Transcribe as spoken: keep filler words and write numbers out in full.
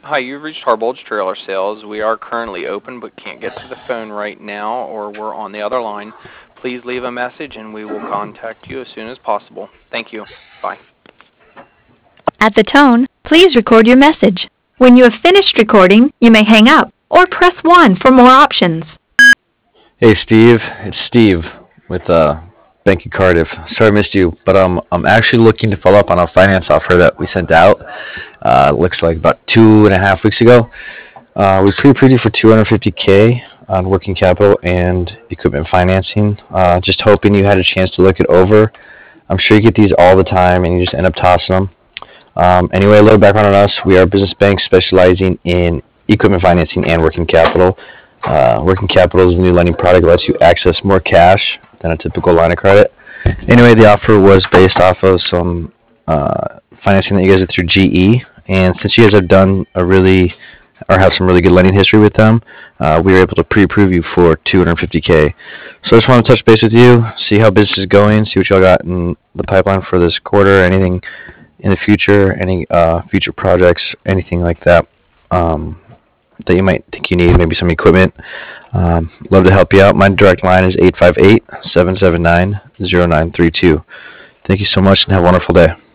Hi, you've reached Harbulge Trailer Sales. We are currently open but can't get to the phone right now, or we're on the other line. Please leave a message and we will contact you as soon as possible. Thank you. Bye. At the tone, please record your message. When you have finished recording, you may hang up or press one for more options. Hey Steve, it's Steve with uh, Bank of Cardiff. Sorry I missed you, but um, I'm actually looking to follow up on a finance offer that we sent out. Uh, looks like about two and a half weeks ago. Uh, we pre-approved you for two hundred fifty k on working capital and equipment financing. Uh, just hoping you had a chance to look it over. I'm sure you get these all the time and you just end up tossing them. Um, anyway, a little background on us. We are a business bank specializing in equipment financing and working capital. Uh, working capital is a new lending product that lets you access more cash than a typical line of credit. Anyway, the offer was based off of some uh, financing that you guys did through G E, and since you guys have done a really or have some really good lending history with them, uh, we were able to pre-approve you for two hundred fifty k. So I just want to touch base with you, see how business is going, see what y'all got in the pipeline for this quarter, anything in the future, any uh, future projects, anything like that. Um, that you might think you need, maybe some equipment. Um, love to help you out. My direct line is eight five eight, seven seven nine, zero nine three two. Thank you so much and have a wonderful day.